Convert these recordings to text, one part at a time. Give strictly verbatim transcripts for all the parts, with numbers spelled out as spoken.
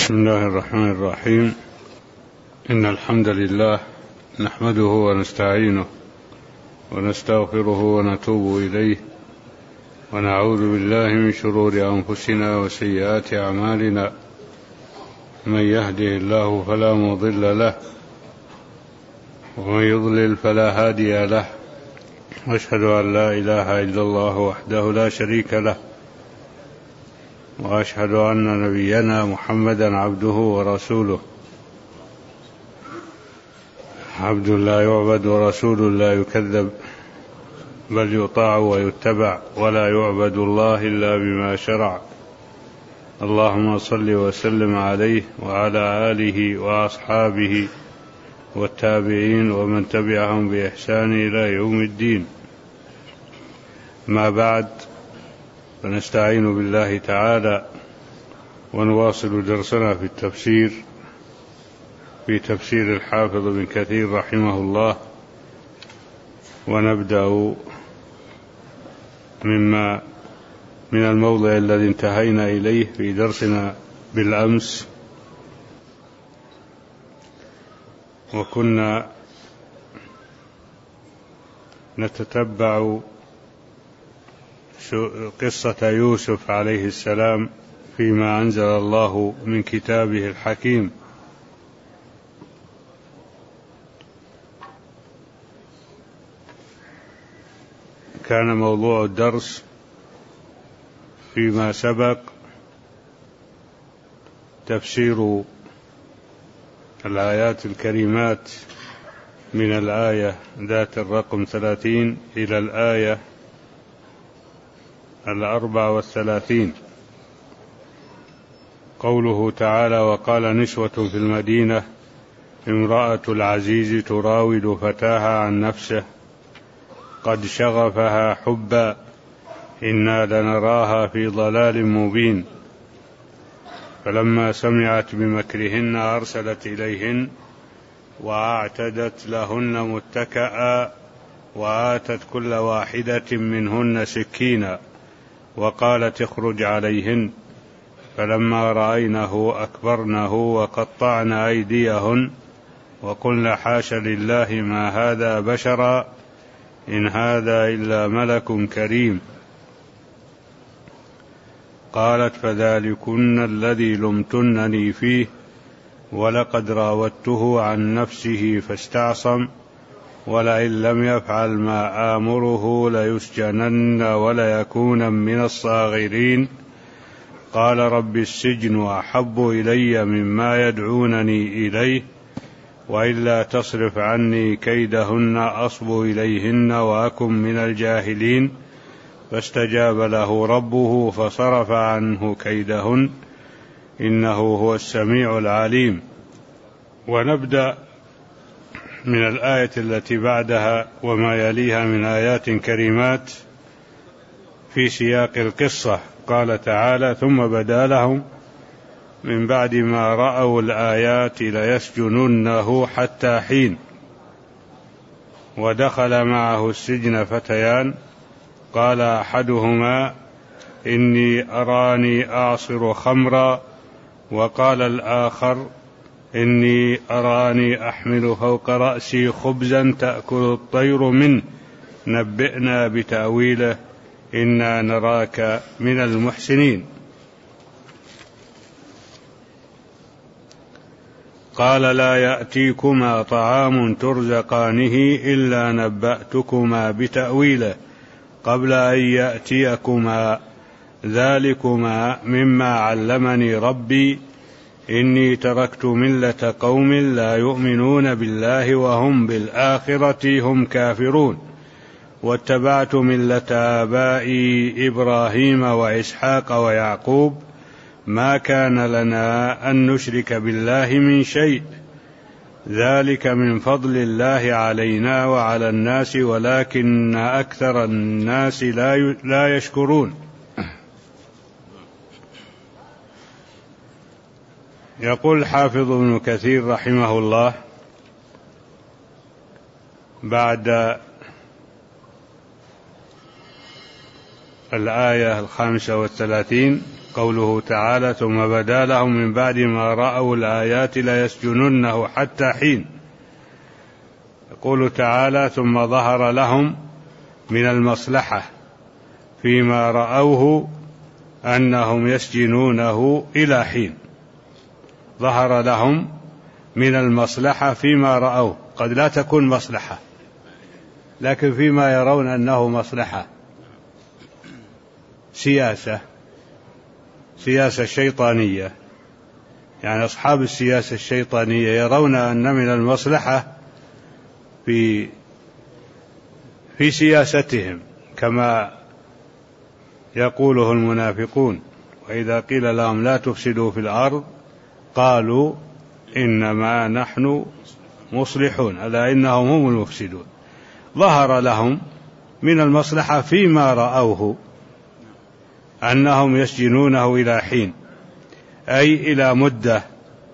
بسم الله الرحمن الرحيم. إن الحمد لله نحمده ونستعينه ونستغفره ونتوب إليه ونعوذ بالله من شرور أنفسنا وسيئات أعمالنا. من يهده الله فلا مضل له ومن يضلل فلا هادي له، وأشهد أن لا إله إلا الله وحده لا شريك له، وأشهد أن نبينا محمدا عبده ورسوله، عبد لا يعبد ورسول لا يكذب، بل يطاع ويتبع، ولا يعبد الله إلا بما شرع. اللهم صل وسلم عليه وعلى آله وأصحابه والتابعين ومن تبعهم بإحسان إلى يوم الدين. ما بعد، فنستعين بالله تعالى ونواصل درسنا في التفسير في تفسير الحافظ ابن كثير رحمه الله، ونبدأ مما من الموضع الذي انتهينا إليه في درسنا بالأمس، وكنا نتتبع قصة يوسف عليه السلام فيما أنزل الله من كتابه الحكيم. كان موضوع الدرس فيما سبق تفسير الآيات الكريمات من الآية ذات الرقم ثلاثين إلى الآية الأربع والثلاثين. قوله تعالى: وقال نسوة في المدينة امرأة العزيز تراود فتاها عن نفسه قد شغفها حبا إنا لنراها في ضلال مبين. فلما سمعت بمكرهن أرسلت إليهن وأعتدت لهن متكئا وآتت كل واحدة منهن سكينا وقالت اخرج عليهن. فلما رأينه أكبرنه وقطعن أيديهن وقلن حاش لله ما هذا بشرا إن هذا إلا ملك كريم. قالت فذلكن الذي لمتنني فيه ولقد راودته عن نفسه فاستعصم ولئن لم يفعل ما آمره ليسجنن وليكون من الصاغرين. قال رب السجن أحب إلي مما يدعونني إليه وإلا تصرف عني كيدهن أصب إليهن وأكن من الجاهلين. فاستجاب له ربه فصرف عنه كيدهن إنه هو السميع العليم. ونبدأ من الآية التي بعدها وما يليها من آيات كريمات في سياق القصة. قال تعالى: ثم بدا لهم من بعد ما رأوا الآيات ليسجننه حتى حين. ودخل معه السجن فتيان قال أحدهما إني أراني أعصر خمرا وقال الآخر إني أراني أحمل فوق رأسي خبزا تأكل الطير منه نبئنا بتأويله إنا نراك من المحسنين. قال لا يأتيكما طعام ترزقانه إلا نبأتكما بتأويله قبل أن يأتيكما ذلكما مما علمني ربي إني تركت ملة قوم لا يؤمنون بالله وهم بالآخرة هم كافرون واتبعت ملة آبائي إبراهيم وإسحاق ويعقوب ما كان لنا أن نشرك بالله من شيء ذلك من فضل الله علينا وعلى الناس ولكن أكثر الناس لا يشكرون. يقول الحافظ ابن كثير رحمه الله بعد الآية الخامسة والثلاثين: قوله تعالى ثم بدا لهم من بعد ما رأوا الآيات ليسجننه حتى حين. يقول تعالى ثم ظهر لهم من المصلحة فيما رأوه أنهم يسجنونه إلى حين. ظهر لهم من المصلحة فيما رأوه، قد لا تكون مصلحة لكن فيما يرون أنه مصلحة، سياسة سياسة شيطانية، يعني أصحاب السياسة الشيطانية يرون أن من المصلحة في في سياستهم كما يقوله المنافقون، وإذا قيل لهم لا تفسدوا في الأرض قالوا إنما نحن مصلحون ألا إنهم هم المفسدون. ظهر لهم من المصلحة فيما رأوه أنهم يسجنونه إلى حين، أي إلى مدة،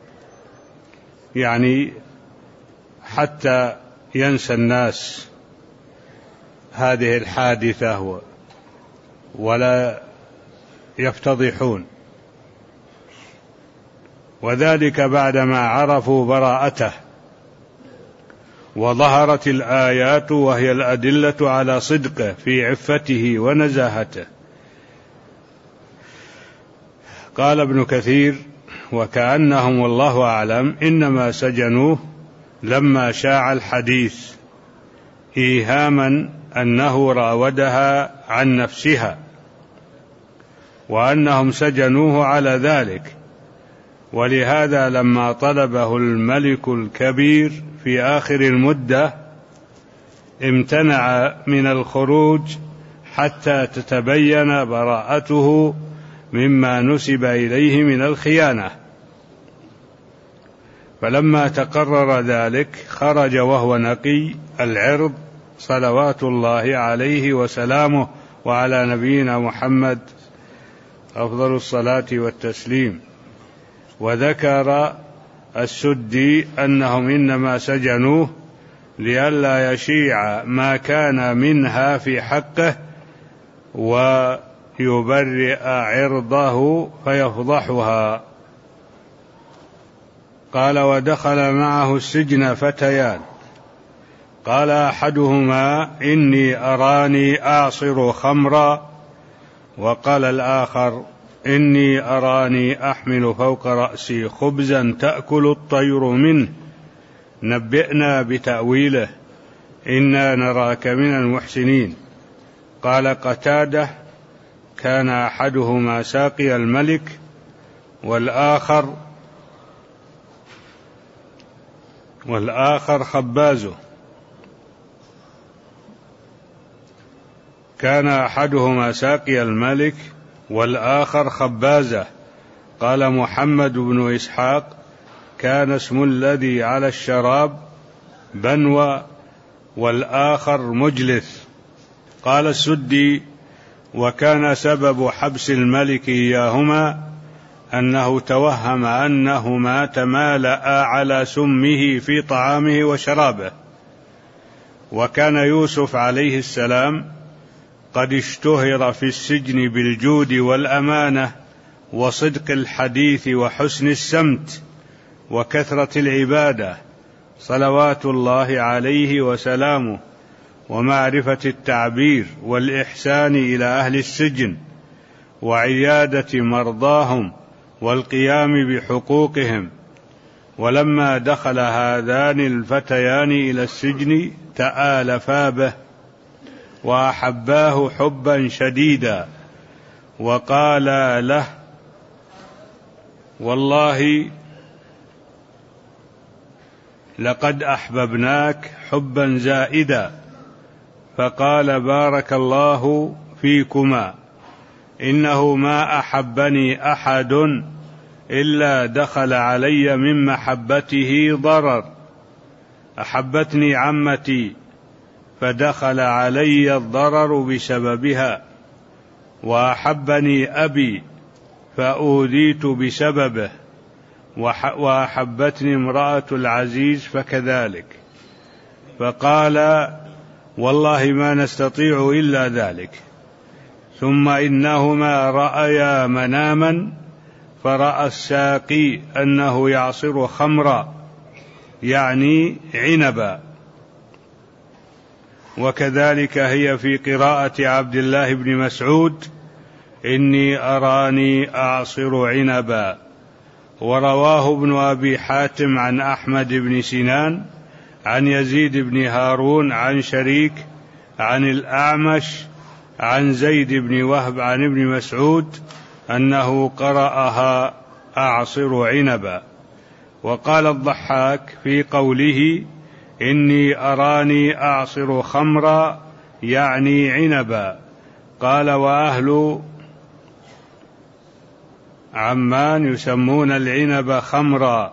يعني حتى ينسى الناس هذه الحادثة ولا يفتضحون، وذلك بعدما عرفوا براءته وظهرت الآيات وهي الأدلة على صدقه في عفته ونزاهته. قال ابن كثير وكأنهم والله أعلم إنما سجنوه لما شاع الحديث إيهاما أنه راودها عن نفسها، وأنهم سجنوه على ذلك، ولهذا لما طلبه الملك الكبير في آخر المدة امتنع من الخروج حتى تتبين براءته مما نسب إليه من الخيانة، فلما تقرر ذلك خرج وهو نقي العرض صلوات الله عليه وسلامه وعلى نبينا محمد أفضل الصلاة والتسليم. وذكر السدي أنهم إنما سجنوه لئلا يشيع ما كان منها في حقه ويبرئ عرضه فيفضحها. قال ودخل معه السجن فتيان، قال أحدهما إني أراني أعصر خمرا، وقال الآخر إني أراني أحمل فوق رأسي خبزا تأكل الطير منه، نبئنا بتأويله إنا نراك من المحسنين. قال قتادة كان أحدهما ساقي الملك والآخر والآخر خبازه، كان أحدهما ساقي الملك والآخر خبازه. قال محمد بن إسحاق كان اسم الذي على الشراب بنوى والآخر مجلس. قال السدي وكان سبب حبس الملك إياهما أنه توهم أنهما تمالأ على سمه في طعامه وشرابه، وكان يوسف عليه السلام قد اشتهر في السجن بالجود والأمانة وصدق الحديث وحسن السمت وكثرة العبادة صلوات الله عليه وسلامه، ومعرفة التعبير والإحسان إلى أهل السجن وعيادة مرضاهم والقيام بحقوقهم. ولما دخل هذان الفتيان إلى السجن تآلفا به وأحباه حبا شديدا، وقال له والله لقد أحببناك حبا زائدا. فقال بارك الله فيكما، إنه ما أحبني أحد إلا دخل علي من محبته ضرر، أحبتني عمتي فدخل علي الضرر بسببها، وأحبني أبي فأوذيت بسببه، وأحبتني امرأة العزيز فكذلك. فقال والله ما نستطيع إلا ذلك. ثم إنهما رأيا مناما فرأى الساقي أنه يعصر خمرا يعني عنبا. وكذلك هي في قراءة عبد الله بن مسعود إني أراني أعصر عنبا. ورواه ابن أبي حاتم عن أحمد بن سنان عن يزيد بن هارون عن شريك عن الأعمش عن زيد بن وهب عن ابن مسعود أنه قرأها أعصر عنبا. وقال الضحاك في قوله إني أراني أعصر خمرا يعني عنبا، قال وأهل عمان يسمون العنب خمرا.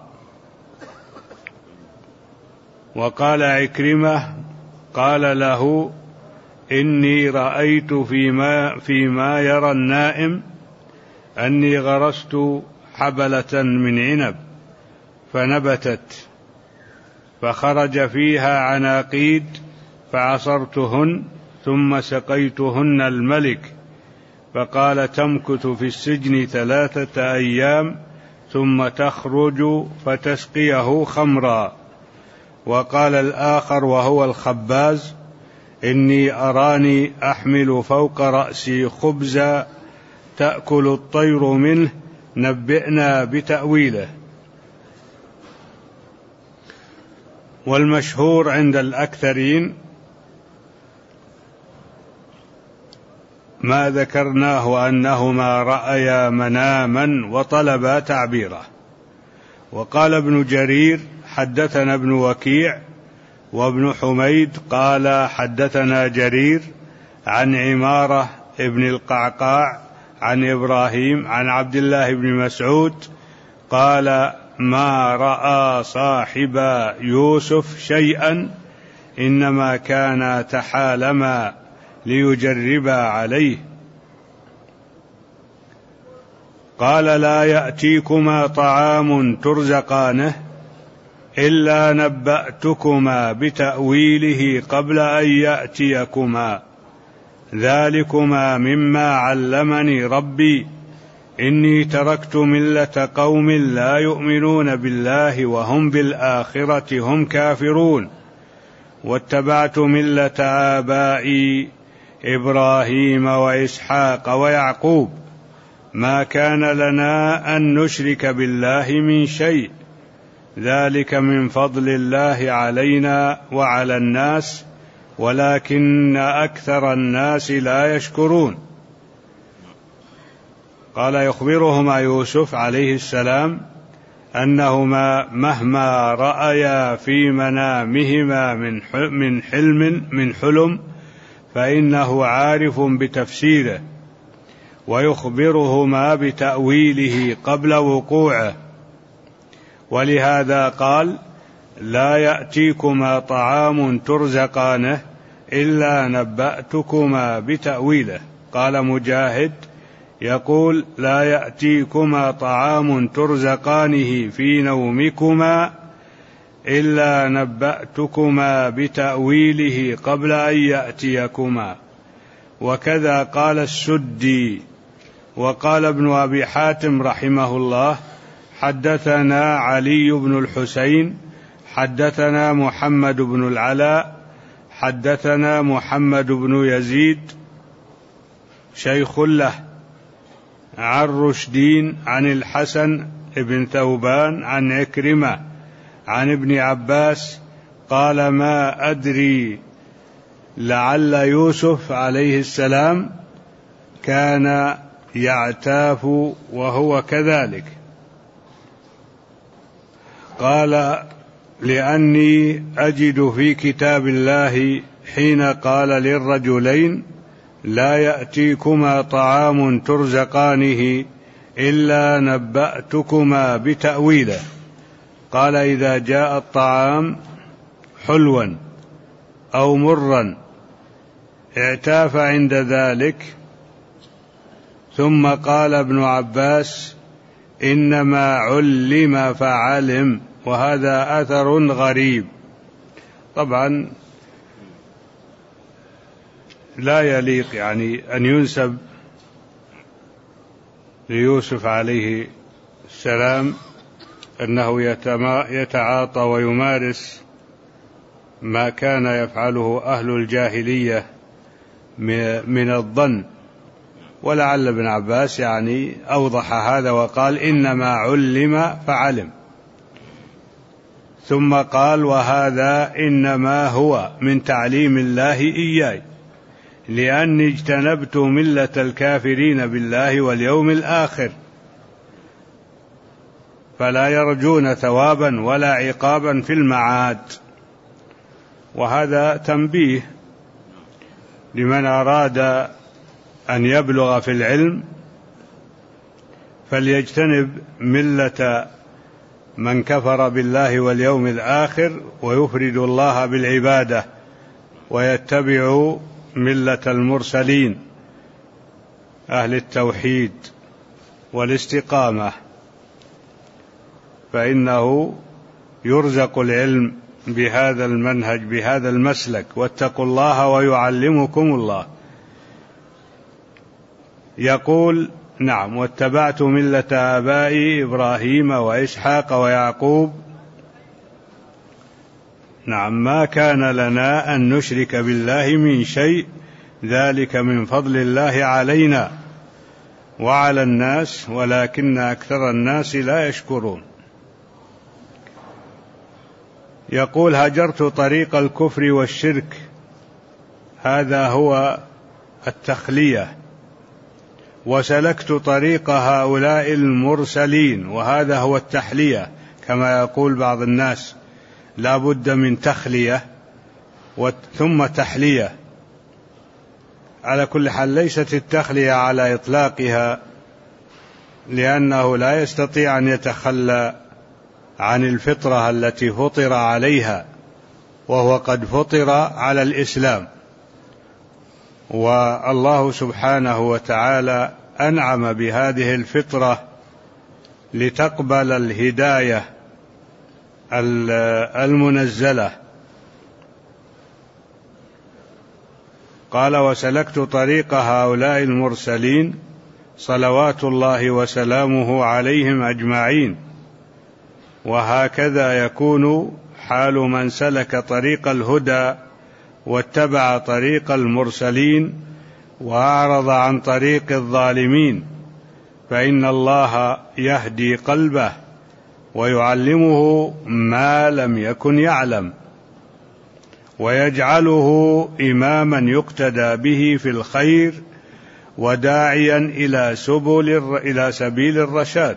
وقال عكرمة قال له إني رأيت فيما, فيما يرى النائم أني غرست حبلة من عنب فنبتت فخرج فيها عناقيد فعصرتهن ثم سقيتهن الملك، فقال تمكث في السجن ثلاثة أيام ثم تخرج فتسقيه خمرا. وقال الآخر وهو الخباز إني أراني أحمل فوق رأسي خبزا تأكل الطير منه نبئنا بتأويله. والمشهور عند الأكثرين ما ذكرناه أنهما رأيا مناما وطلبا تعبيره. وقال ابن جرير حدثنا ابن وكيع وابن حميد قال حدثنا جرير عن عمارة ابن القعقاع عن إبراهيم عن عبد الله بن مسعود قال ما رأى صاحب يوسف شيئا إنما كان تحالما ليجربا عليه. قال لا يأتيكما طعام ترزقانه إلا نبأتكما بتأويله قبل أن يأتيكما ذلكما مما علمني ربي إني تركت ملة قوم لا يؤمنون بالله وهم بالآخرة هم كافرون واتبعت ملة آبائي إبراهيم وإسحاق ويعقوب ما كان لنا أن نشرك بالله من شيء ذلك من فضل الله علينا وعلى الناس ولكن أكثر الناس لا يشكرون. قال يخبرهما يوسف عليه السلام أنهما مهما رأيا في منامهما من حلم من حلم فإنه عارف بتفسيره ويخبرهما بتأويله قبل وقوعه. ولهذا قال لا يأتيكما طعام ترزقانه إلا نبأتكما بتأويله. قال مجاهد يقول لا يأتيكما طعام ترزقانه في نومكما إلا نبأتكما بتأويله قبل أن يأتيكما. وكذا قال السدي. وقال ابن أبي حاتم رحمه الله حدثنا علي بن الحسين حدثنا محمد بن العلاء حدثنا محمد بن يزيد شيخ له عن رشدين عن الحسن بن ثوبان عن عكرمة عن ابن عباس قال ما أدري لعل يوسف عليه السلام كان يعتاف وهو كذلك. قال لأني أجد في كتاب الله حين قال للرجلين لا يأتيكما طعام ترزقانه إلا نبأتكما بتأويله. قال إذا جاء الطعام حلوا أو مرا اعتاف عند ذلك. ثم قال ابن عباس إنما علم فعلم، وهذا أثر غريب. طبعا لا يليق يعني أن ينسب ليوسف عليه السلام أنه يتعاطى ويمارس ما كان يفعله أهل الجاهلية من الظن، ولعل ابن عباس يعني أوضح هذا وقال إنما علم فعلم، ثم قال وهذا إنما هو من تعليم الله إياي لأني اجتنبت ملة الكافرين بالله واليوم الآخر فلا يرجون ثوابا ولا عقابا في المعاد. وهذا تنبيه لمن أراد أن يبلغ في العلم فليجتنب ملة من كفر بالله واليوم الآخر ويفرد الله بالعبادة ويتبع ملة المرسلين أهل التوحيد والاستقامة، فإنه يرزق العلم بهذا المنهج بهذا المسلك. واتقوا الله ويعلمكم الله. يقول نعم واتبعت ملة آبائي إبراهيم وإسحاق ويعقوب. نعم ما كان لنا أن نشرك بالله من شيء ذلك من فضل الله علينا وعلى الناس ولكن أكثر الناس لا يشكرون. يقول هجرت طريق الكفر والشرك، هذا هو التخلية، وسلكت طريق هؤلاء المرسلين، وهذا هو التحلية كما يقول بعض الناس، لا بد من تخلية ثم تحلية. على كل حال ليست التخلية على إطلاقها، لأنه لا يستطيع أن يتخلى عن الفطرة التي فطر عليها، وهو قد فطر على الإسلام، والله سبحانه وتعالى أنعم بهذه الفطرة لتقبل الهداية المنزلة. قال وسلكت طريق هؤلاء المرسلين صلوات الله وسلامه عليهم أجمعين. وهكذا يكون حال من سلك طريق الهدى واتبع طريق المرسلين وأعرض عن طريق الظالمين، فإن الله يهدي قلبه ويعلمه ما لم يكن يعلم ويجعله إماما يقتدى به في الخير وداعيا إلى سبل إلى سبيل الرشاد.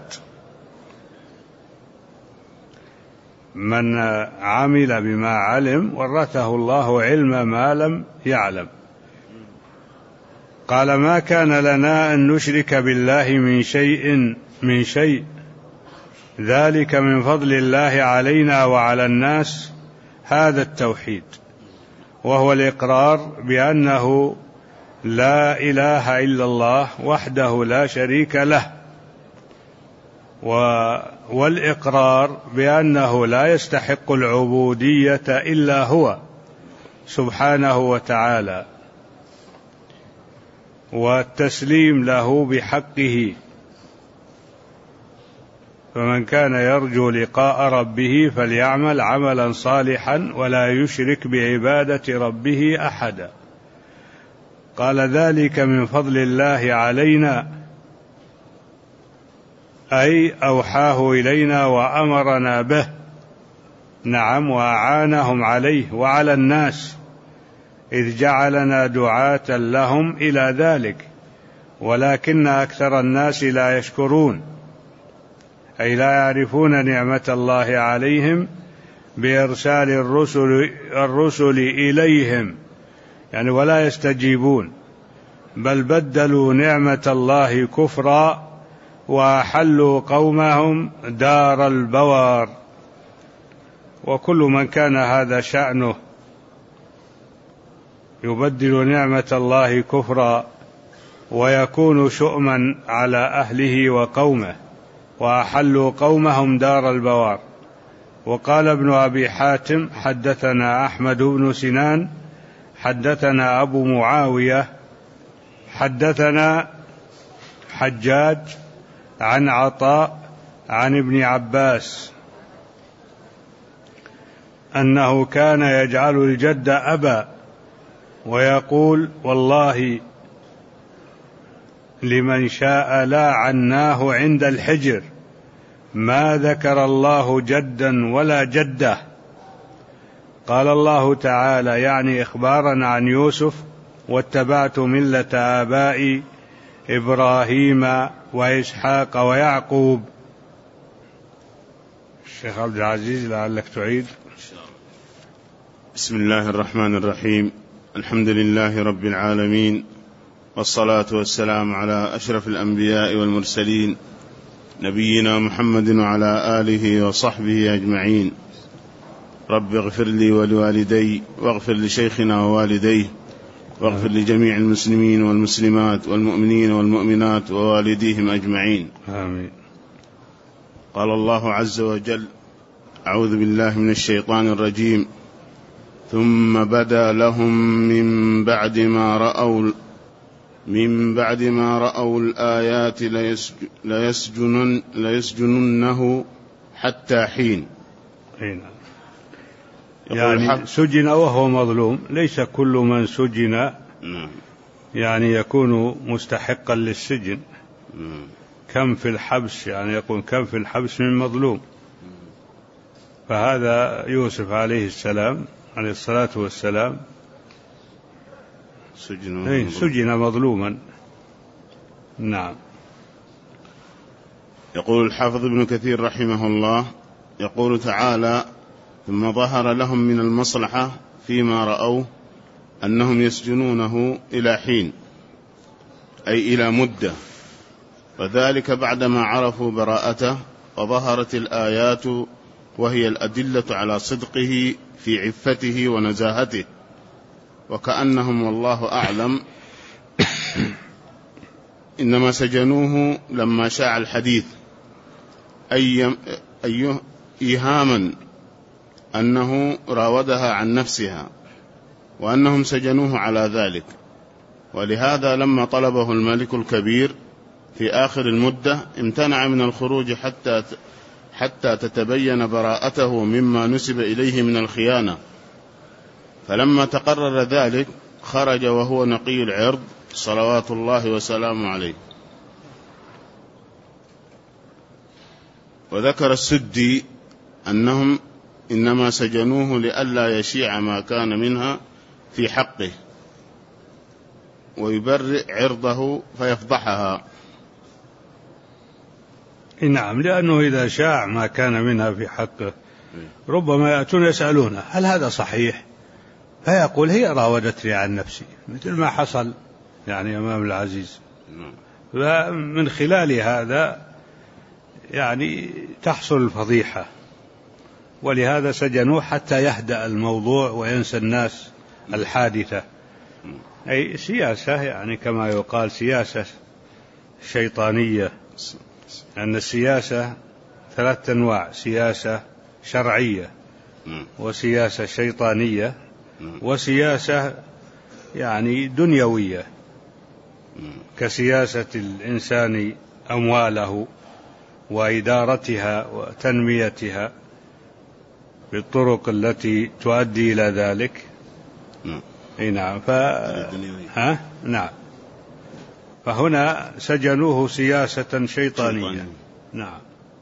من عمل بما علم ورثه الله علم ما لم يعلم. قال ما كان لنا أن نشرك بالله من شيء من شيء ذلك من فضل الله علينا وعلى الناس، هذا التوحيد، وهو الإقرار بأنه لا إله إلا الله وحده لا شريك له، والإقرار بأنه لا يستحق العبودية إلا هو سبحانه وتعالى، والتسليم له بحقه. فمن كان يرجو لقاء ربه فليعمل عملا صالحا ولا يشرك بعبادة ربه أحدا. قال ذلك من فضل الله علينا، أي أوحاه إلينا وأمرنا به، نعم وأعانهم عليه، وعلى الناس إذ جعلنا دعاة لهم إلى ذلك، ولكن أكثر الناس لا يشكرون، أي لا يعرفون نعمة الله عليهم بإرسال الرسل, الرسل إليهم، يعني ولا يستجيبون، بل بدلوا نعمة الله كفرا وأحلوا قومهم دار البوار. وكل من كان هذا شأنه يبدل نعمة الله كفرا ويكون شؤما على أهله وقومه، وأحلوا قومهم دار البوار. وقال ابن أبي حاتم حدثنا أحمد بن سنان حدثنا أبو معاوية حدثنا حجاج عن عطاء عن ابن عباس أنه كان يجعل الجد أبا ويقول والله لمن شاء لا عناه عند الحجر ما ذكر الله جدا ولا جدة. قال الله تعالى يعني إخبارا عن يوسف واتبعت ملة آبائي إبراهيم وإسحاق ويعقوب. الشيخ عبد العزيز لعلك تعيد. بسم الله الرحمن الرحيم. الحمد لله رب العالمين، والصلاة والسلام على أشرف الأنبياء والمرسلين نبينا محمد وعلى آله وصحبه أجمعين. رب اغفر لي ولوالدي واغفر لشيخنا ووالديه واغفر لجميع المسلمين والمسلمات والمؤمنين والمؤمنات ووالديهم أجمعين، آمين. قال الله عز وجل: أعوذ بالله من الشيطان الرجيم: ثم بدا لهم من بعد ما رأوا من بعد ما رأوا الآيات ليسجنن ليسجننه حتى حين. يعني سجن وهو مظلوم، ليس كل من سجن يعني يكون مستحقا للسجن. كم في الحبس، يعني يكون كم في الحبس من مظلوم. فهذا يوسف عليه السلام عليه الصلاة والسلام سجن, سجن مظلوما. نعم. يقول الحافظ ابن كثير رحمه الله، يقول تعالى: ثم ظهر لهم من المصلحة فيما رأوا أنهم يسجنونه إلى حين، أي إلى مدة، وذلك بعدما عرفوا براءته وظهرت الآيات وهي الأدلة على صدقه في عفته ونزاهته، وكأنهم والله أعلم إنما سجنوه لما شاع الحديث، أي أيه إيهاما أنه راودها عن نفسها، وأنهم سجنوه على ذلك. ولهذا لما طلبه الملك الكبير في آخر المدة امتنع من الخروج حتى حتى تتبين براءته مما نسب إليه من الخيانة. فلما تقرر ذلك خرج وهو نقي العرض صلوات الله وسلامه عليه. وذكر السدي أنهم إنما سجنوه لئلا يشيع ما كان منها في حقه ويبرئ عرضه فيفضحها. نعم، لأنه إذا شاع ما كان منها في حقه ربما يأتون يسألونه هل هذا صحيح، فيقول هي راودتني عن نفسي، مثل ما حصل يعني أمام العزيز. فمن خلال هذا يعني تحصل الفضيحة، ولهذا سجنوه حتى يهدأ الموضوع وينسى الناس الحادثة. أي سياسة، يعني كما يقال سياسة شيطانية، أن السياسة ثلاثة أنواع: سياسة شرعية، وسياسة شيطانية، وسياسة يعني دنيوية، كسياسة الإنسان أمواله وإدارتها وتنميتها بالطرق التي تؤدي إلى ذلك. نعم. ف... ها؟ نعم. فهنا سجنوه سياسة شيطانية. نعم.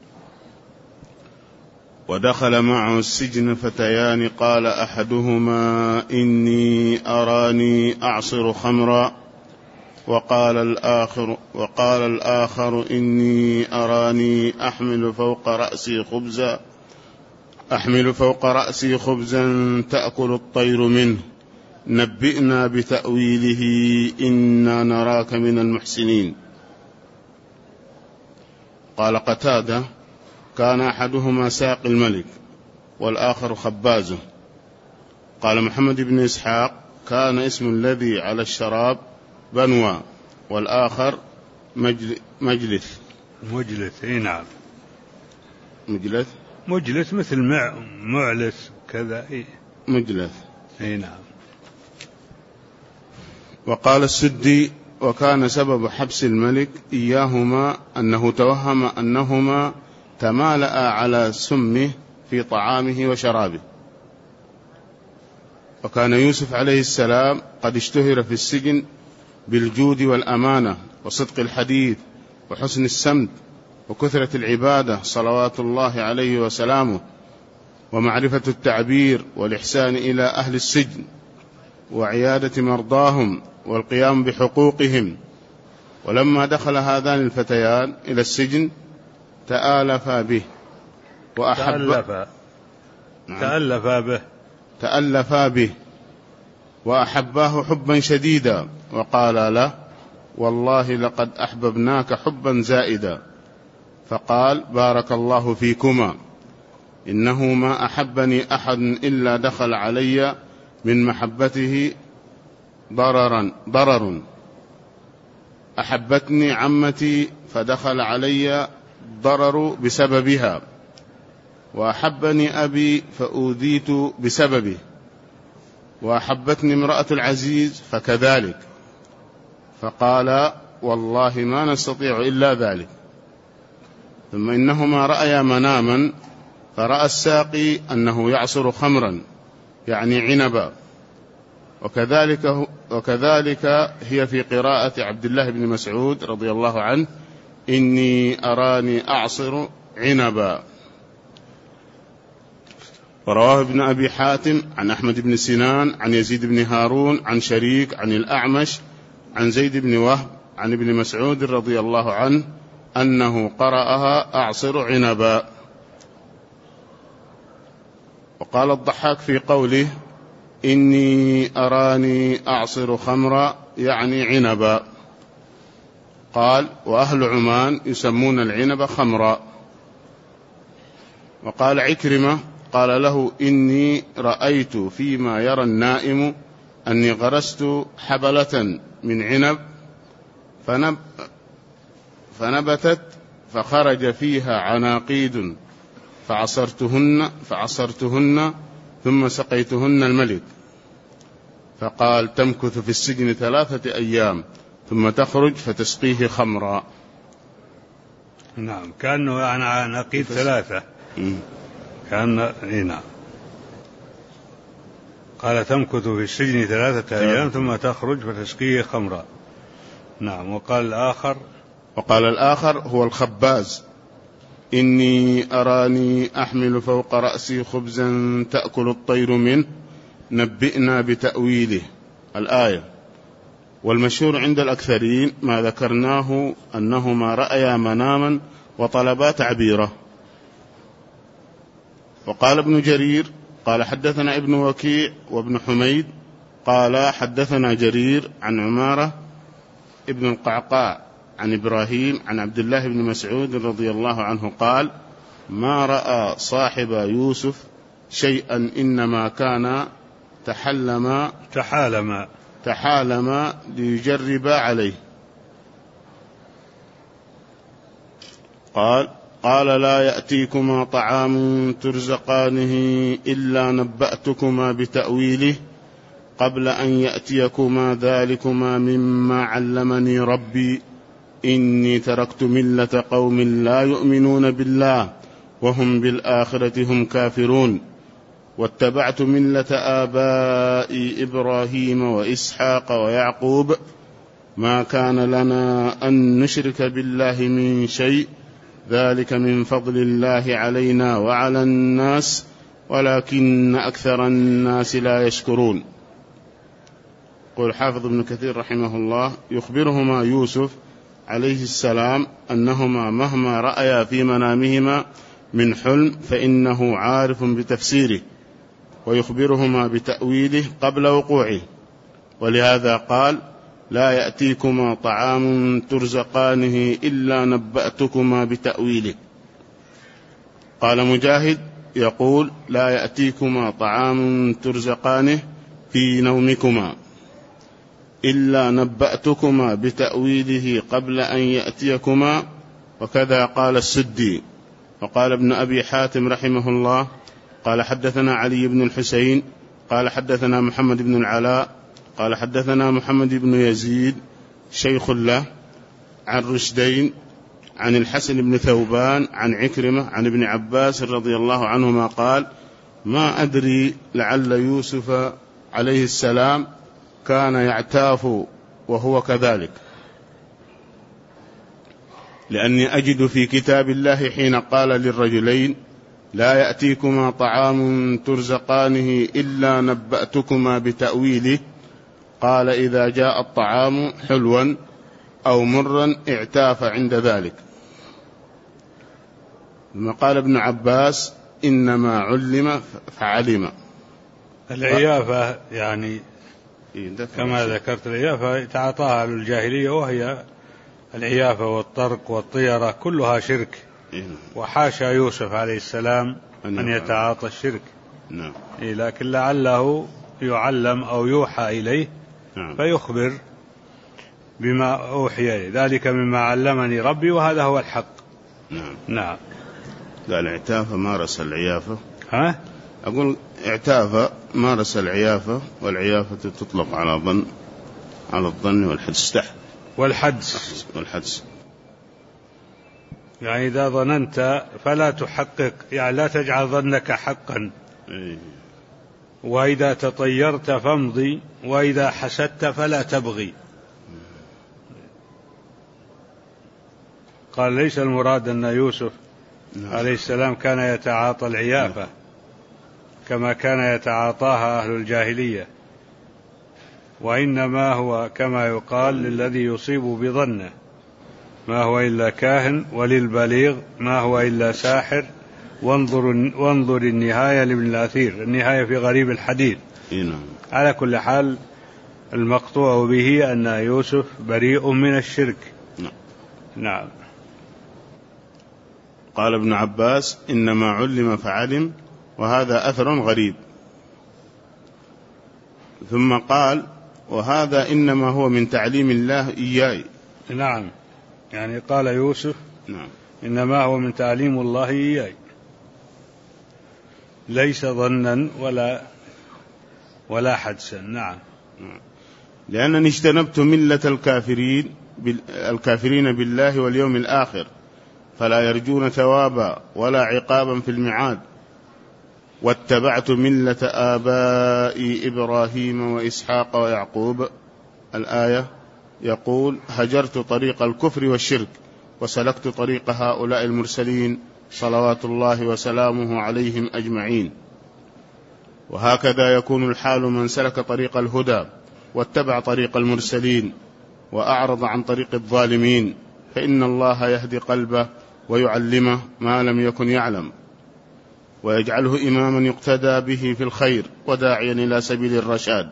ودخل معه السجن فتيان قال أحدهما إني أراني أعصر خمرا وقال الآخر وقال الآخر إني أراني أحمل فوق رأسي خبزا أحمل فوق رأسي خبزا تأكل الطير منه نبئنا بتأويله إنا نراك من المحسنين. قال قتادة: كان أحدهما ساق الملك والآخر خبازه. قال محمد بن إسحاق: كان اسم الذي على الشراب بنوى والآخر مجل مجلث مجلث. اي نعم. مجلث مجلث مثل مع معلث كذا. إيه؟ مجلث. اي نعم. وقال السدي: وكان سبب حبس الملك إياهما أنه توهم أنهما تمالأ على سمه في طعامه وشرابه. وكان يوسف عليه السلام قد اشتهر في السجن بالجود والأمانة وصدق الحديث وحسن السمت وكثرة العبادة صلوات الله عليه وسلامه، ومعرفة التعبير والإحسان إلى أهل السجن وعيادة مرضاهم والقيام بحقوقهم. ولما دخل هذان الفتيان إلى السجن تآلفا به وأحب تألفا نعم. تألفا به تألفا به وأحباه حبا شديدا، وقال له: والله لقد أحببناك حبا زائدا. فقال: بارك الله فيكما، إنه ما أحبني أحد إلا دخل علي من محبته ضررا ضرر، أحبتني عمتي فدخل علي ضرر بسببها، وأحبني أبي فأوذيت بسببه، وأحبتني امرأة العزيز فكذلك. فقال: والله ما نستطيع إلا ذلك. ثم إنهما رأيا مناما، فرأى الساقي أنه يعصر خمرا يعني عنبا، وكذلك, وكذلك هي في قراءة عبد الله بن مسعود رضي الله عنه: إني أراني أعصر عنبا. ورواه ابن أبي حاتم عن أحمد بن سنان عن يزيد بن هارون عن شريك عن الأعمش عن زيد بن وهب عن ابن مسعود رضي الله عنه أنه قرأها أعصر عنبا. وقال الضحاك في قوله: إني أراني أعصر خمرا يعني عنبا. قال: وأهل عمان يسمون العنب خمرا. وقال عكرمة: قال له: إني رأيت فيما يرى النائم أني غرست حبلة من عنب فنب فنبتت فخرج فيها عناقيد فعصرتهن فعصرتهن ثم سقيتهن الملك. فقال: تمكث في السجن ثلاثة أيام ثم تخرج فتسقيه خمرا. نعم، كأنه يعني عناقيد ثلاثة. كان نعم. قال: تمكث في السجن ثلاثة أيام ثم تخرج فتسقيه خمرا. نعم. وقال الآخر وقال الآخر هو الخباز: إني أراني أحمل فوق رأسي خبزا تأكل الطير منه نبئنا بتأويله الآية. والمشهور عند الأكثرين ما ذكرناه أنهما رأيا مناما وطلبا تعبيره. وقال ابن جرير قال: حدثنا ابن وكيع وابن حميد قال: حدثنا جرير عن عمارة ابن القعقاع عن إبراهيم عن عبد الله بن مسعود رضي الله عنه قال: ما رأى صاحب يوسف شيئا إنما كان تحلم تحالم تحالم ليجرب عليه. قال قال: لا يأتيكما طعام ترزقانه إلا نبأتكما بتأويله قبل أن يأتيكما ذلكما مما علمني ربي إني تركت ملة قوم لا يؤمنون بالله وهم بالآخرة هم كافرون واتبعت ملة آبائي إبراهيم وإسحاق ويعقوب ما كان لنا أن نشرك بالله من شيء ذلك من فضل الله علينا وعلى الناس ولكن أكثر الناس لا يشكرون. قال حافظ ابن كثير رحمه الله: يخبرهما يوسف عليه السلام أنهما مهما رأيا في منامهما من حلم فإنه عارف بتفسيره، ويخبرهما بتأويله قبل وقوعه، ولهذا قال: لا يأتيكما طعام ترزقانه إلا نبأتكما بتأويله. قال مجاهد يقول: لا يأتيكما طعام ترزقانه في نومكما إلا نبأتكما بتأويله قبل أن يأتيكما. وكذا قال السدي. وقال ابن أبي حاتم رحمه الله: قال حدثنا علي بن الحسين قال حدثنا محمد بن العلاء قال حدثنا محمد بن يزيد شيخ له عن رشدين عن الحسن بن ثوبان عن عكرمة عن ابن عباس رضي الله عنهما قال: ما أدري لعل يوسف عليه السلام كان يعتاف وهو كذلك، لأني أجد في كتاب الله حين قال للرجلين: لا يأتيكما طعام ترزقانه إلا نبأتكما بتأويله، قال: إذا جاء الطعام حلوا أو مرا اعتاف عند ذلك. ثم قال ابن عباس: إنما علم فعلم. العيافة يعني كما ذكرت، العيافة تعاطاها أهل الجاهلية، وهي العيافة والطرق والطيرة كلها شرك، وحاشا يوسف عليه السلام أن يتعاطى الشرك. نعم. لكن لعله يعلم أو يوحى إليه فيخبر بما أوحي إليه، ذلك مما علمني ربي وهذا هو الحق. نعم. نعم. قال: اعتاف مارس العيافة. ها؟ أقول اعتاف مارس العيافة، والعيافة تطلق على ظن، على الظن والحدس والحدس والحدس يعني إذا ظننت فلا تحقق، يعني لا تجعل ظنك حقا. إيه. وإذا تطيرت فامضي، وإذا حسدت فلا تبغي. قال: ليس المراد أن يوسف عليه السلام كان يتعاطى العيافة كما كان يتعاطاها أهل الجاهلية، وإنما هو كما يقال للذي يصيب بظنه: ما هو إلا كاهن، وللبليغ ما هو إلا ساحر، وانظر, وانظر النهاية لابن الأثير، النهاية في غريب الحديث. على كل حال المقطوع به أن يوسف بريء من الشرك. نعم. قال ابن عباس: إنما علم فعلم، وهذا أثر غريب. ثم قال: وهذا إنما هو من تعليم الله إياي. نعم، يعني قال يوسف: نعم. إنما هو من تعليم الله إياي، ليس ظنا ولا ولا حدسا. نعم. لأنني اجتنبت ملة الكافرين الكافرين بالله واليوم الآخر، فلا يرجون ثوابا ولا عقابا في الميعاد، واتبعت ملة آبائي إبراهيم وإسحاق ويعقوب. الآية يقول: هجرت طريق الكفر والشرك وسلكت طريق هؤلاء المرسلين صلوات الله وسلامه عليهم أجمعين. وهكذا يكون الحال من سلك طريق الهدى واتبع طريق المرسلين وأعرض عن طريق الظالمين، فإن الله يهدي قلبه ويعلمه ما لم يكن يعلم، ويجعله إماما يقتدى به في الخير وداعيا إلى سبيل الرشاد.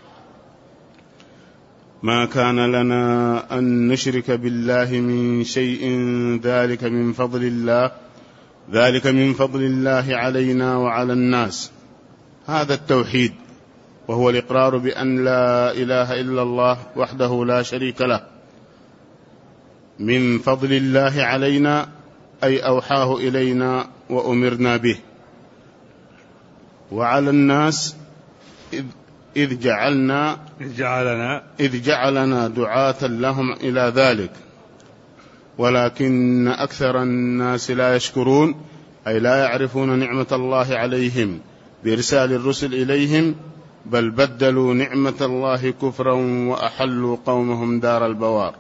ما كان لنا أن نشرك بالله من شيء، ذلك من فضل الله ذلك من فضل الله علينا وعلى الناس. هذا التوحيد، وهو الإقرار بأن لا إله إلا الله وحده لا شريك له. من فضل الله علينا أي أوحاه إلينا وأمرنا به، وعلى الناس إذ, إذ جعلنا إذ جعلنا إذ جعلنا دعاة لهم إلى ذلك، ولكن أكثر الناس لا يشكرون، أي لا يعرفون نعمة الله عليهم بإرسال الرسل إليهم، بل بدلوا نعمة الله كفرا وأحلوا قومهم دار البوار.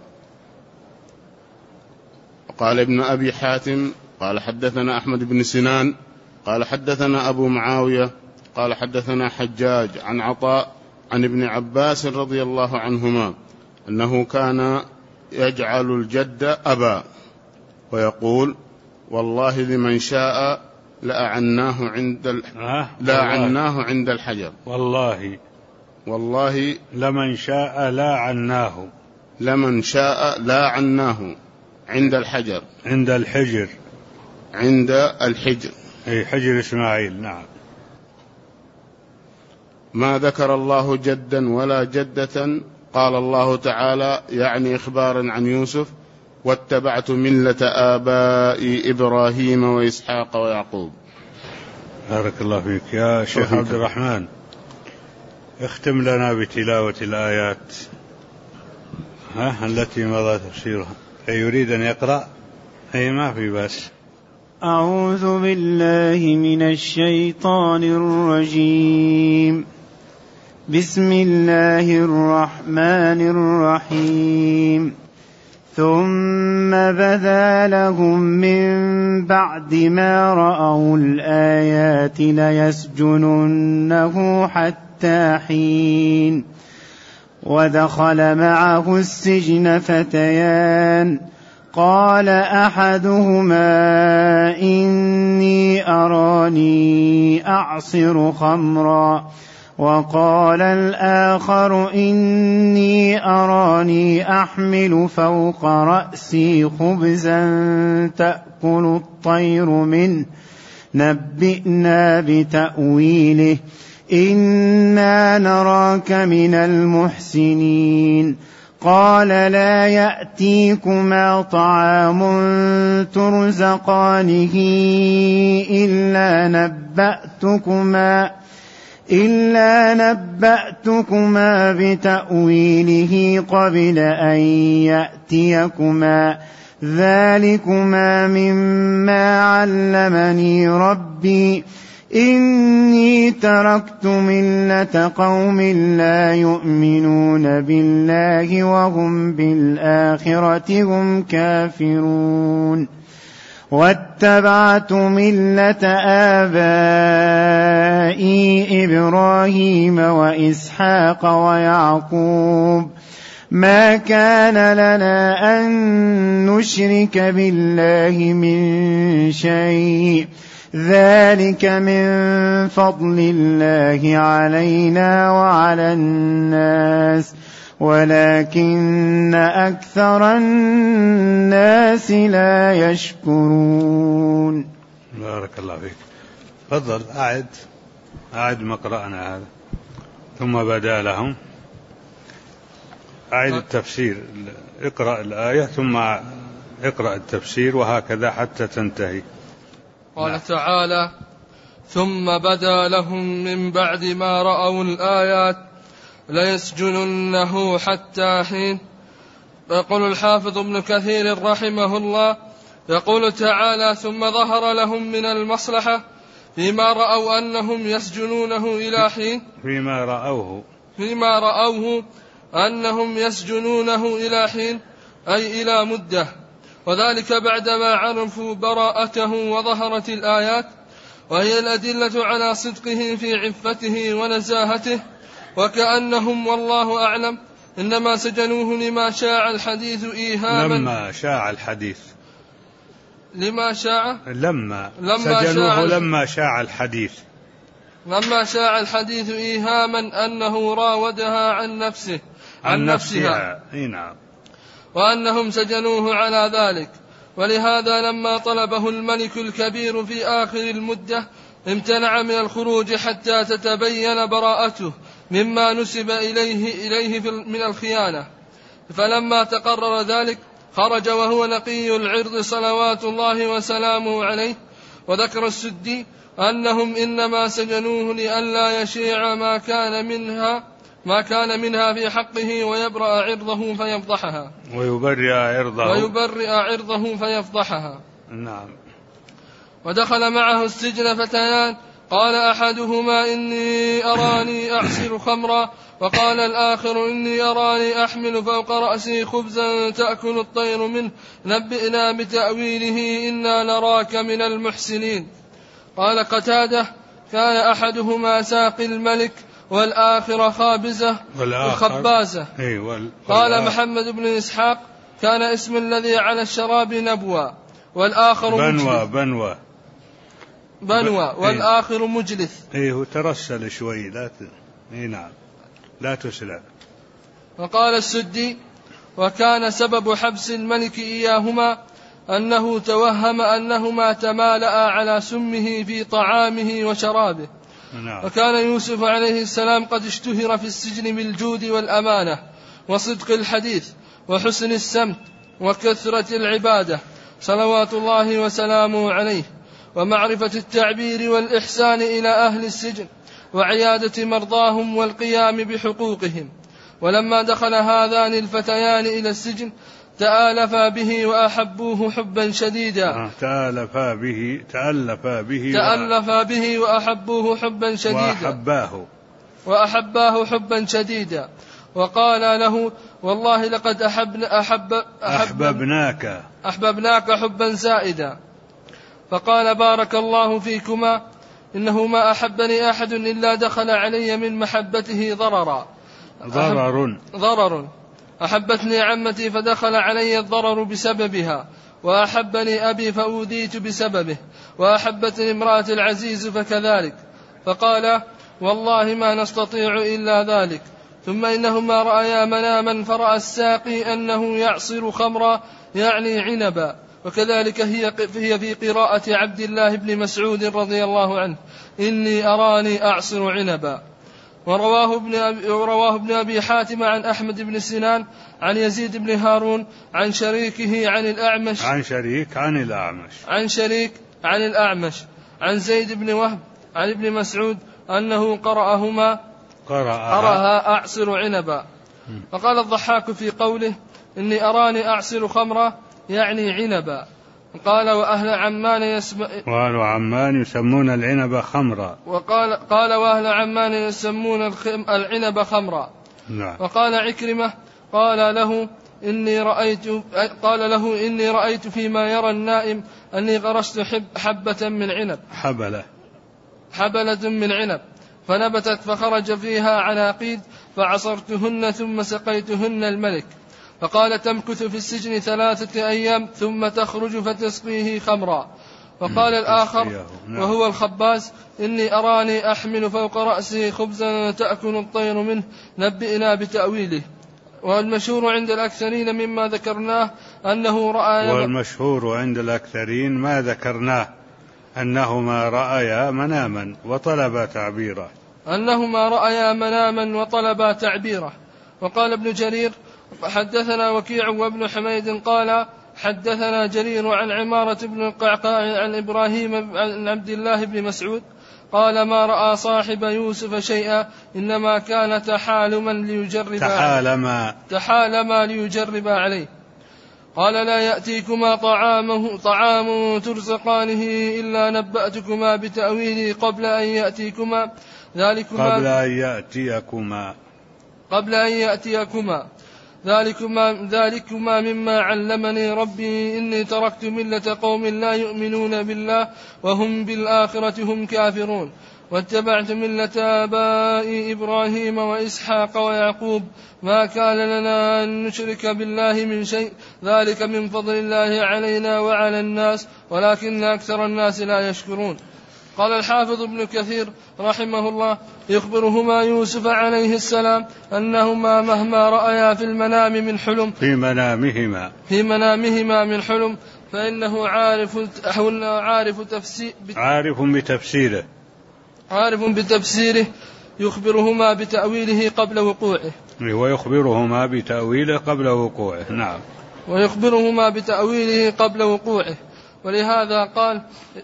قال ابن أبي حاتم قال حدثنا أحمد بن سنان قال حدثنا أبو معاوية قال حدثنا حجاج عن عطاء عن ابن عباس رضي الله عنهما أنه كان يجعل الجد أبا ويقول: والله لمن شاء لأعناه عند ال... لأعناه عند الحجر. والله والله لمن شاء لا عناه لمن شاء لا عناه عند الحجر عند الحجر عند الحجر أي حجر إسماعيل. نعم. ما ذكر الله جدا ولا جدة، قال الله تعالى يعني إخبارا عن يوسف: واتبعت ملة آبائي إبراهيم وإسحاق ويعقوب. بارك الله فيك يا شيخ عبد الرحمن. اختم لنا بتلاوة الآيات. ها التي مضى تفسيرها. يريد أن يقرأ؟ أي ما في بس. أعوذ بالله من الشيطان الرجيم. بسم الله الرحمن الرحيم. ثم بدا لهم من بعد ما رأوا الآيات ليسجننه حتى حين. ودخل معه السجن فتيان قال أحدهما إني أراني أعصر خمرا وقال الآخر إني أراني أحمل فوق رأسي خبزا تأكل الطير منه نبئنا بتأويله إنا نراك من المحسنين. قال لا يأتيكما طعام ترزقانه إلا نبأتكما إلا نبأتكما بتأويله قبل أن يأتيكما ذلكما مما علمني ربي إني تركت ملة قوم لا يؤمنون بالله وهم بالآخرة هم كافرون واتبعت ملة آبائي إبراهيم وإسحاق ويعقوب ما كان لنا أن نشرك بالله من شيء ذلك من فضل الله علينا وعلى الناس ولكن أكثر الناس لا يشكرون. بارك الله فيك. تفضل أعد أعد مقرأنا هذا. ثم بدا لهم. أعد التفسير. اقرأ الآية ثم اقرأ التفسير وهكذا حتى تنتهي. قال تعالى ثم بدا لهم من بعد ما رأوا الآيات ليسجننه حتى حين. يقول الحافظ ابن كثير رحمه الله يقول تعالى ثم ظهر لهم من المصلحة فيما رأوا أنهم يسجنونه إلى حين فيما رأوه فيما رأوه أنهم يسجنونه إلى حين أي إلى مدة، وذلك بعدما عرفوا براءته وظهرت الآيات وهي الأدلة على صدقه في عفته ونزاهته، وكأنهم والله أعلم إنما سجنوه لما شاع الحديث إيهاما لما شاع الحديث لما شاع لما, لما سجنوه شاع لما شاع الحديث لما شاع الحديث إيهاما أنه راودها عن نفسه عن, عن نفسها, نفسها. نعم. وأنهم سجنوه على ذلك، ولهذا لما طلبه الملك الكبير في آخر المدة امتنع من الخروج حتى تتبين براءته مما نسب إليه, إليه من الخيانة، فلما تقرر ذلك خرج وهو نقي العرض صلوات الله وسلامه عليه. وذكر السدي أنهم إنما سجنوه لئلا يشيع ما كان منها ما كان منها في حقه ويبرأ عرضه فيفضحها ويبرئ عرضه ويبرئ عرضه فيفضحها. نعم. ودخل معه السجن فتيان قال أحدهما إني أراني أعصر خمرا وقال الآخر إني أراني أحمل فوق رأسي خبزا تأكل الطير منه نبئنا بتأويله إنا نراك من المحسنين. قال قتادة كان أحدهما ساقي الملك والآخر خابزة الخبازة. قال محمد بن إسحاق كان اسم الذي على الشراب نبوى والآخر بنوى بنوى بنوى والآخر مجلث. ايه ترسل شوي لا ت... ايه نعم لا تسلع. وقال السدي وكان سبب حبس الملك إياهما أنه توهم أنهما تمالأ على سمه في طعامه وشرابه. نعم. وكان يوسف عليه السلام قد اشتهر في السجن بالجود والأمانة وصدق الحديث وحسن السمت وكثرة العبادة صلوات الله وسلامه عليه، ومعرفة التعبير والإحسان إلى أهل السجن وعيادة مرضاهم والقيام بحقوقهم. ولما دخل هذان الفتيان إلى السجن تآلفا به وأحبوه حبا شديدا. تآلفا به تألفا به تألفا به وأحبوه حبا شديدا وأحباه وأحباه حبا شديدا. وقال له: والله لقد أحبنا أحب أحببناك أحببناك حبا زائدا. فقال: بارك الله فيكما، إنه ما أحبني أحد إلا دخل علي من محبته ضررا ضرر ضرر أحبتني عمتي فدخل علي الضرر بسببها، وأحبني أبي فأوذيت بسببه، وأحبتني امرأة العزيز فكذلك. فقال: والله ما نستطيع إلا ذلك. ثم إنهما رأيا مناما فرأى الساقي أنه يعصر خمرا يعني عنبا، وكذلك هي هي في قراءة عبد الله بن مسعود رضي الله عنه: إني أراني أعصر عنبا. ورواه ابن أبي, ورواه ابن أبي حاتم عن أحمد بن سنان عن يزيد بن هارون عن شريكه عن الأعمش عن شريك عن الأعمش عن شريك عن الأعمش عن زيد بن وهب عن ابن مسعود أنه قرأهما قرأها أعصر عنبا. فقال الضحاك في قوله: إني أراني أعصر خمرا يعني عنبا. قال: وأهل عمان يسم... وأهل عمان يسمون العنب خمرا. وقال قال وأهل عمان يسمون الخم... العنب خمرا. نعم. وقال عكرمة: قال له إني رأيت قال له إني رأيت فيما يرى النائم أني غرست حب... حبة من عنب حبلة حبلة من عنب فنبتت فخرج فيها عناقيد فعصرتهن ثم سقيتهن الملك. فقال: تمكث في السجن ثلاثة أيام ثم تخرج فتسقيه خمرا. وقال الآخر وهو الخباز: إني أراني أحمل فوق رأسي خبزا تأكل الطير منه، نبئنا بتأويله. والمشهور عند الأكثرين مما ذكرناه أنه رأى والمشهور عند الأكثرين ما ذكرناه أنهما رأيا مناما وطلبا تعبيره أنهما رأيا مناما وطلبا تعبيره. وقال ابن جرير: حدثنا وكيع وابن حميد قال حدثنا جرير عن عمارة بن القعقاع عن إبراهيم عن عبد الله بن مسعود قال: ما رأى صاحب يوسف شيئا إنما كان تحالما ليجرب تحالما تحالما ليجرب عليه. قال: لا يأتيكما طعامه طعام ترزقانه إلا نبأتكما بتأويله قبل أن يأتيكما ذلكما قبل أن يأتيكما قبل أن يأتيكما ذلكما ذلكما مما علمني ربي إني تركت ملة قوم لا يؤمنون بالله وهم بالآخرة هم كافرون، واتبعت ملة آبائي إبراهيم وإسحاق ويعقوب، ما كان لنا أن نشرك بالله من شيء، ذلك من فضل الله علينا وعلى الناس ولكن أكثر الناس لا يشكرون. قال الحافظ ابن كثير رحمه الله: يخبرهما يوسف عليه السلام أنهما مهما رأيا في المنام من حلم في منامهما في منامهما من حلم فإنه عارف عارف تفسير عارف بتفسيره عارف بتفسيره يخبرهما بتأويله قبل وقوعه ويخبرهما بتأويله قبل وقوعه. نعم. ويخبرهما بتأويله قبل وقوعه. ولهذا قال: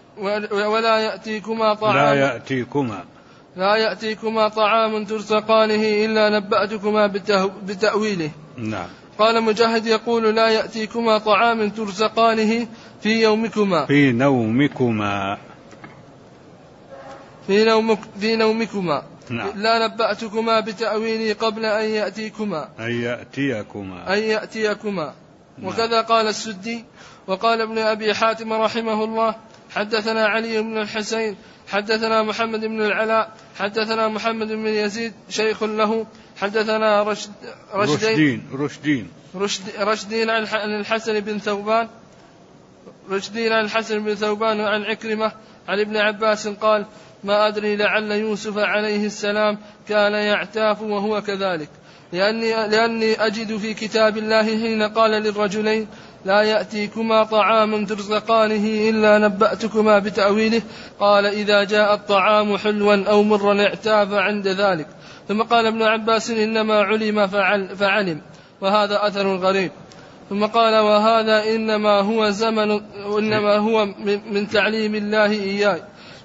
ولا يأتيكما طعام لا يأتيكما لا يأتيكما طعام ترزقانه إلا نبأتكما بتأويله. نعم. قال مجاهد يقول: لا يأتيكما طعام ترزقانه في يومكما في نومكما في, نومك في نومكما نعم. لا نبأتكما بتأويله قبل أن يأتيكما أن يأتيكما أن يأتيكما. وكذا قال السدي. وقال ابن أبي حاتم رحمه الله: حدثنا علي بن الحسين حدثنا محمد بن العلاء حدثنا محمد بن يزيد شيخ له حدثنا رشد رشدين رشدين رشد رشدين عن الحسن بن ثوبان رشدين عن الحسن بن ثوبان عن عكرمة عن ابن عباس قال: ما أدري لعل يوسف عليه السلام كان يعتاف وهو كذلك، لأني, لأني أجد في كتاب الله حين قال للرجلين: لا يأتيكما طعام ترزقانه إلا نبأتكما بتأويله، قال: إذا جاء الطعام حلوا أو مرا اعتاف عند ذلك. ثم قال ابن عباس: إنما علم فعل فعلم، وهذا أثر غريب. ثم قال: وهذا إنما هو زمن إنما هو من تعليم الله إياي،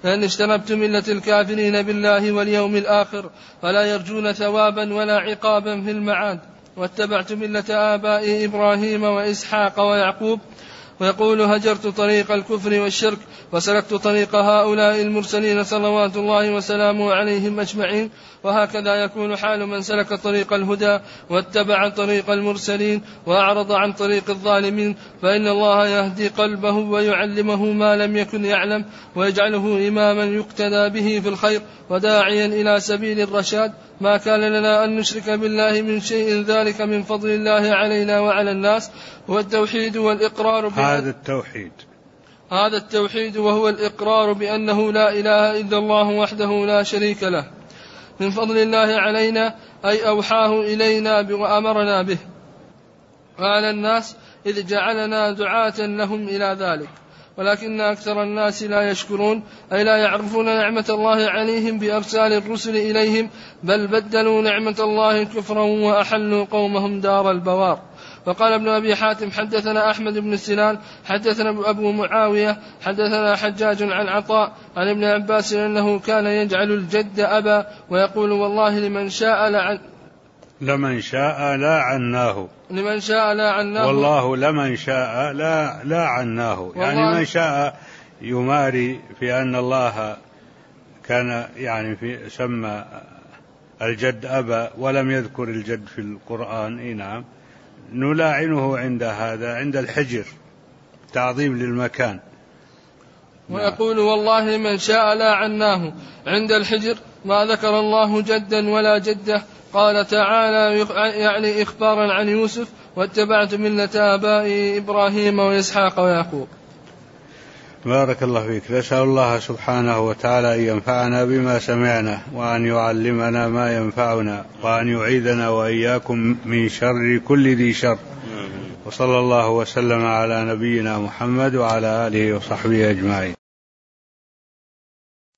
لأن اجتنبت ملة الكافرين بالله واليوم الآخر فلا يرجون ثوابا ولا عقابا في المعاد، واتبعت ملة آبائي إبراهيم وإسحاق ويعقوب. ويقول هجرت طريق الكفر والشرك وسلكت طريق هؤلاء المرسلين صلوات الله وسلامه عليهم أجمعين. وهكذا يكون حال من سلك طريق الهدى واتبع طريق المرسلين وأعرض عن طريق الظالمين، فإن الله يهدي قلبه ويعلمه ما لم يكن يعلم، ويجعله إماما يقتدى به في الخير وداعيا إلى سبيل الرشاد. ما كان لنا أن نشرك بالله من شيء، ذلك من فضل الله علينا وعلى الناس. هو التوحيد والإقرار هذا التوحيد هذا التوحيد وهو الإقرار بأنه لا إله إلا الله وحده لا شريك له، من فضل الله علينا، أي أوحاه إلينا وأمرنا به وعلى الناس، إذ جعلنا دعاة لهم إلى ذلك. ولكن أكثر الناس لا يشكرون، أي لا يعرفون نعمة الله عليهم بأرسال الرسل إليهم، بل بدلوا نعمة الله كفرا وأحلوا قومهم دار البوار. وقال ابن أبي حاتم حدثنا أحمد بن سنان حدثنا أبو معاوية حدثنا حجاج عن عطاء عن ابن عباس أنه كان يجعل الجد أبا ويقول والله لمن شاء لعن لمن شاء لا عناه لمن شاء لا عناه والله لمن شاء لا لا عناه، يعني من شاء يماري في أن الله كان يعني في سمى الجد أبا ولم يذكر الجد في القرآن. إيه نعم، نلاعنه عند هذا، عند الحجر، تعظيم للمكان. ويقول والله من شاء لا عناه عند الحجر، ما ذكر الله جدا ولا جده. قال تعالى يعني إخبارا عن يوسف واتبعت ملة آبائي إبراهيم وإسحاق ويعقوب. بارك الله فيك. نسأل الله سبحانه وتعالى أن ينفعنا بما سمعنا، وأن يعلمنا ما ينفعنا، وأن يعيذنا وإياكم من شر كل ذي شر. وصلى الله وسلم على نبينا محمد وعلى آله وصحبه أجمعين.